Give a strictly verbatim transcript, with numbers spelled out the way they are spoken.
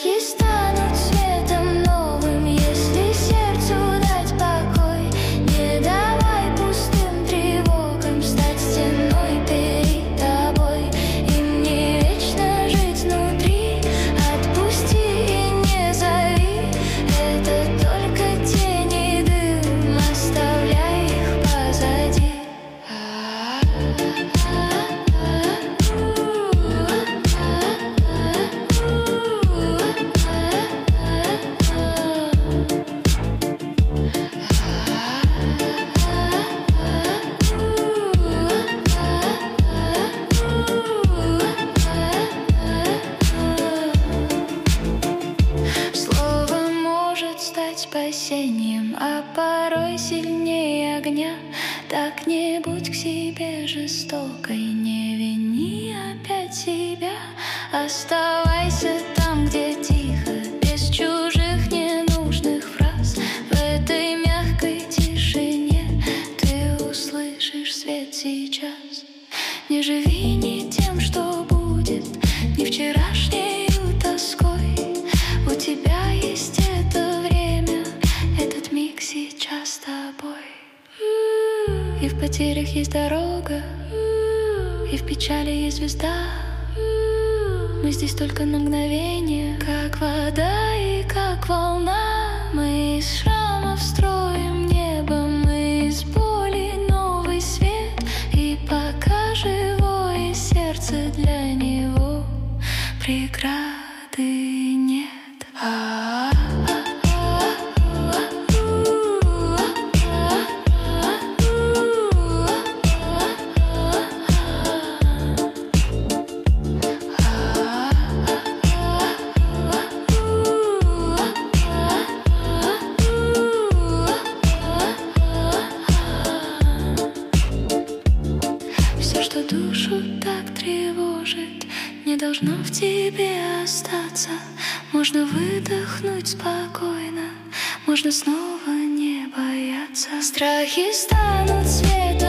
Страхи станут светом новым, если сердцу дать покой. Не давай пустым тревогам стать стеной перед тобой. Им не вечно жить внутри, отпусти и не зови. Это только тени и дым, оставляй их позади. Слово может стать спасением, а порой сильнее огня. Так не будь к себе жестокой, не вини опять себя. Оставайся там, где тихо, без чужих ненужных фраз. В этой мягкой тишине ты услышишь свет сейчас. Не живи ни тем, что будет, ни вчерашней тоской. У тебя есть это время, этот миг сейчас с тобой. И в потерях есть дорога, и в печали есть звезда. Мы здесь только на мгновение, как вода и как волна. Мы из шрамов строим небо, мы из боли новый свет. И пока живое сердце, для него преграды нет. Все, что душу так тревожит, не должно в тебе остаться. Можно выдохнуть спокойно, можно снова не бояться. Страхи станут светом.